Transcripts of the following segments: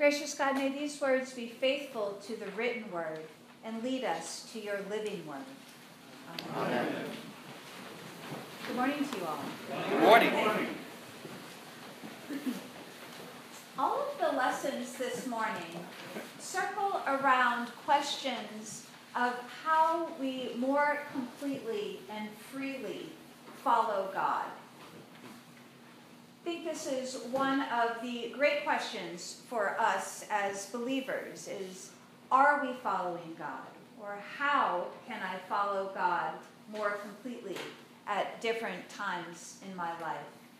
Gracious God, may these words be faithful to the written word and lead us to your living word. Amen. Amen. Good morning to you all. Good morning. All of the lessons this morning circle around questions of how we more completely and freely follow God. I think this is one of the great questions for us as believers is, are we following God? Or how can I follow God more completely at different times in my life?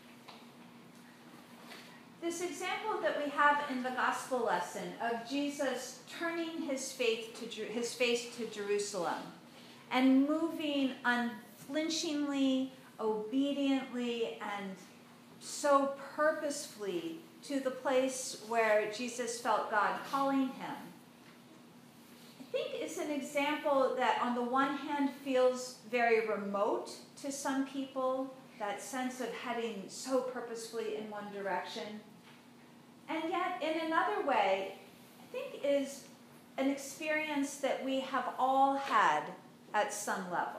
This example that we have in the gospel lesson of Jesus turning his face to Jerusalem and moving unflinchingly, obediently, and so purposefully to the place where Jesus felt God calling him, I think is an example that on the one hand feels very remote to some people, that sense of heading so purposefully in one direction. And yet, in another way, I think is an experience that we have all had at some level.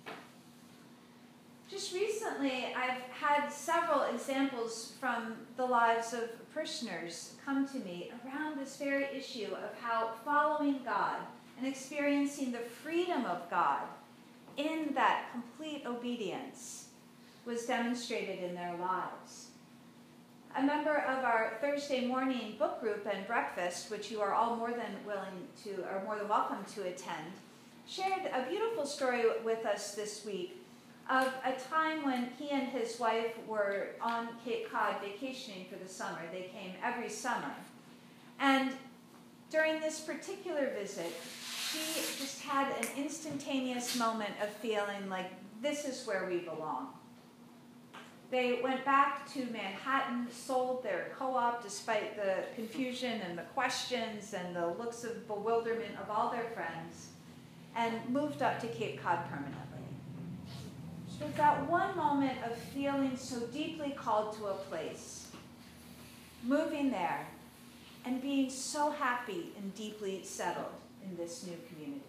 Just recently, I've had several examples from the lives of parishioners come to me around this very issue of how following God and experiencing the freedom of God in that complete obedience was demonstrated in their lives. A member of our Thursday morning book group and breakfast, which you are all more than welcome to attend, shared a beautiful story with us this week of a time when he and his wife were on Cape Cod vacationing for the summer. They came every summer. And during this particular visit, she just had an instantaneous moment of feeling like this is where we belong. They went back to Manhattan, sold their co-op despite the confusion and the questions and the looks of bewilderment of all their friends, and moved up to Cape Cod permanently. So that one moment of feeling so deeply called to a place, moving there, and being so happy and deeply settled in this new community.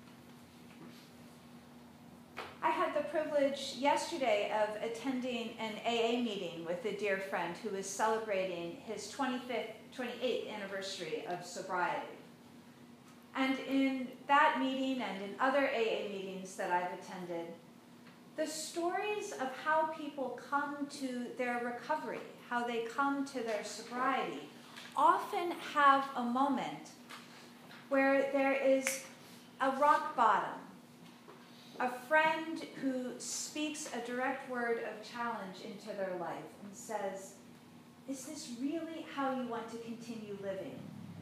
I had the privilege yesterday of attending an AA meeting with a dear friend who is celebrating his 28th anniversary of sobriety. And in that meeting and in other AA meetings that I've attended, the stories of how people come to their recovery, how they come to their sobriety, often have a moment where there is a rock bottom, a friend who speaks a direct word of challenge into their life and says, is this really how you want to continue living?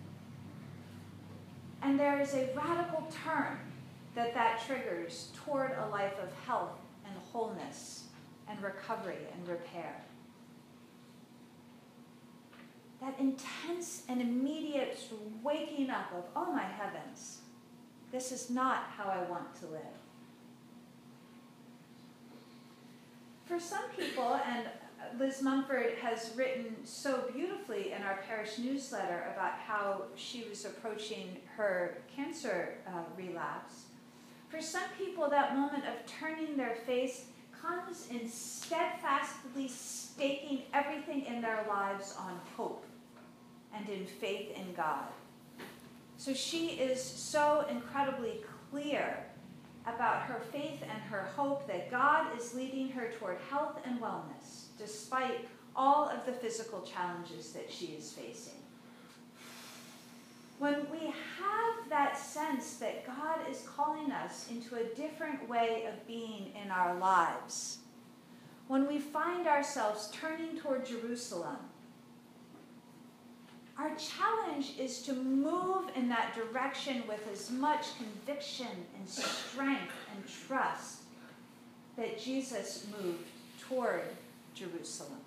And there is a radical turn that triggers toward a life of health and wholeness and recovery and repair. That intense and immediate waking up of, oh my heavens, this is not how I want to live. For some people, and Liz Mumford has written so beautifully in our parish newsletter about how she was approaching her cancer relapse, for some people that moment of turning their face comes in steadfastly staking everything in their lives on hope and in faith in God. So she is so incredibly clear about her faith and her hope that God is leading her toward health and wellness, despite all of the physical challenges that she is facing. When we have that sense that God is calling us into a different way of being in our lives, when we find ourselves turning toward Jerusalem, our challenge is to move in that direction with as much conviction and strength and trust that Jesus moved toward Jerusalem.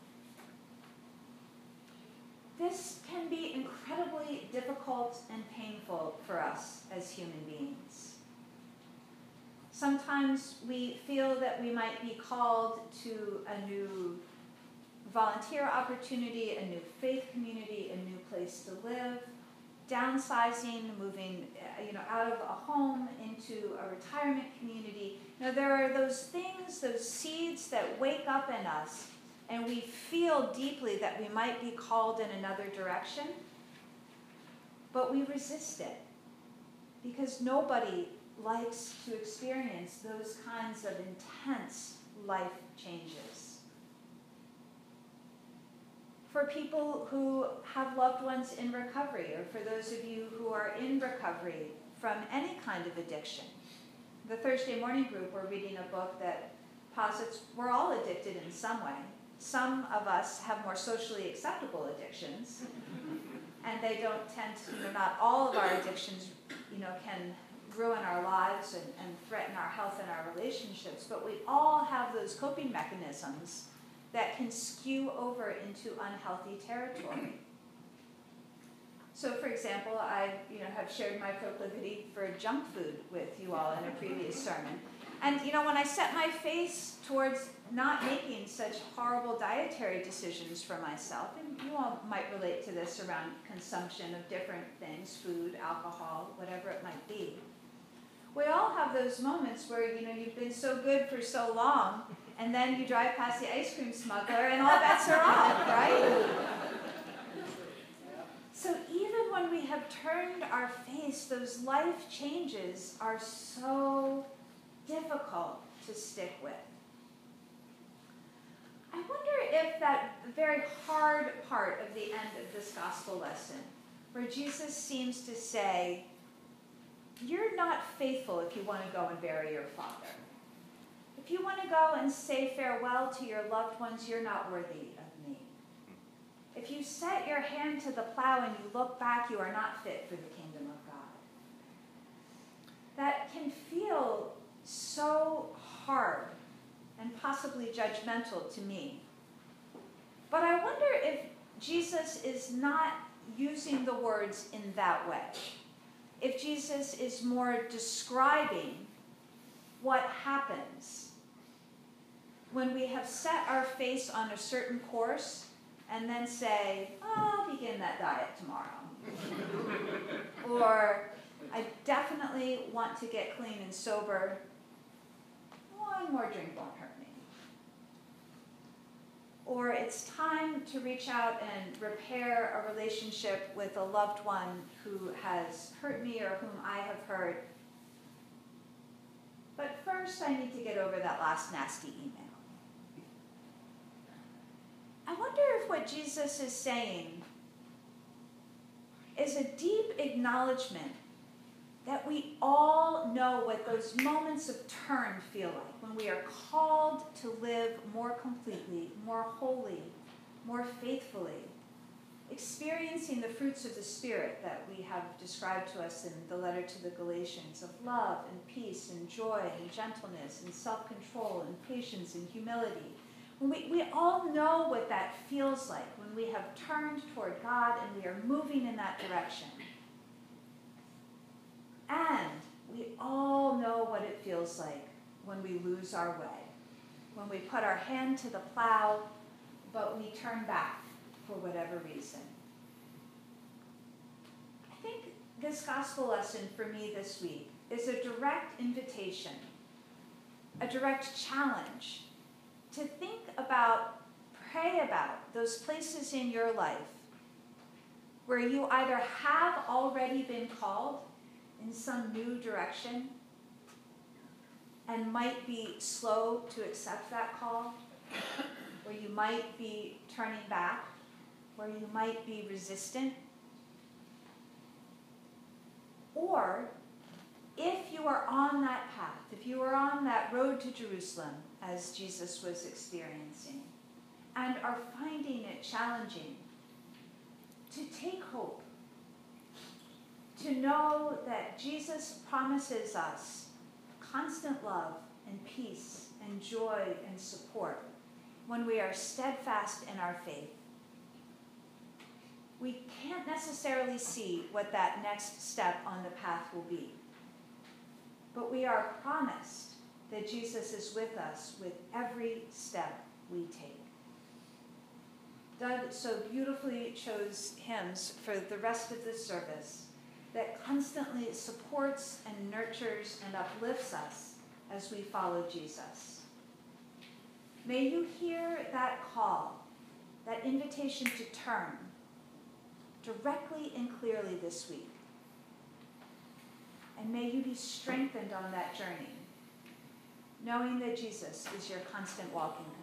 This can be incredibly difficult and painful for us as human beings. Sometimes we feel that we might be called to a new volunteer opportunity, a new faith community, a new place to live. downsizing, moving out of a home into a retirement community. There are those things, those seeds that wake up in us, and we feel deeply that we might be called in another direction, but we resist it because nobody likes to experience those kinds of intense life changes. For people who have loved ones in recovery, or for those of you who are in recovery from any kind of addiction, the Thursday morning group, we're reading a book that posits we're all addicted in some way. Some of us have more socially acceptable addictions, and they don't tend to, not all of our addictions, can ruin our lives and threaten our health and our relationships, but we all have those coping mechanisms that can skew over into unhealthy territory. So, for example, I have shared my proclivity for junk food with you all in a previous sermon. And when I set my face towards not making such horrible dietary decisions for myself, and you all might relate to this around consumption of different things, food, alcohol, whatever it might be. We all have those moments where you've been so good for so long, and then you drive past the ice cream smuggler and all bets are off, right? So even when we have turned our face, those life changes are so difficult to stick with. I wonder if that very hard part of the end of this gospel lesson, where Jesus seems to say, you're not faithful if you want to go and bury your father. If you want to go and say farewell to your loved ones, you're not worthy of me. If you set your hand to the plow and you look back, you are not fit for the kingdom of God. That can feel so hard and possibly judgmental to me. But I wonder if Jesus is not using the words in that way. If Jesus is more describing what happens when we have set our face on a certain course and then say, I'll begin that diet tomorrow. Or, I definitely want to get clean and sober. One more drink won't hurt me. Or it's time to reach out and repair a relationship with a loved one who has hurt me or whom I have hurt. But first I need to get over that last nasty email. I wonder if what Jesus is saying is a deep acknowledgement that we all know what those moments of turn feel like, when we are called to live more completely, more wholly, more faithfully, experiencing the fruits of the Spirit that we have described to us in the letter to the Galatians of love and peace and joy and gentleness and self-control and patience and humility. We all know what that feels like when we have turned toward God and we are moving in that direction. And we all know what it feels like when we lose our way, when we put our hand to the plow, but we turn back for whatever reason. I think this gospel lesson for me this week is a direct invitation, a direct challenge to think about, pray about those places in your life where you either have already been called in some new direction and might be slow to accept that call, where you might be turning back, where you might be resistant. Or if you are on that path, if you are on that road to Jerusalem as Jesus was experiencing and are finding it challenging, to take hope, to know that Jesus promises us constant love and peace and joy and support when we are steadfast in our faith. We can't necessarily see what that next step on the path will be, but we are promised that Jesus is with us with every step we take. Doug so beautifully chose hymns for the rest of this service. that constantly supports and nurtures and uplifts us as we follow Jesus. May you hear that call, that invitation to turn, directly and clearly this week. And may you be strengthened on that journey, knowing that Jesus is your constant walking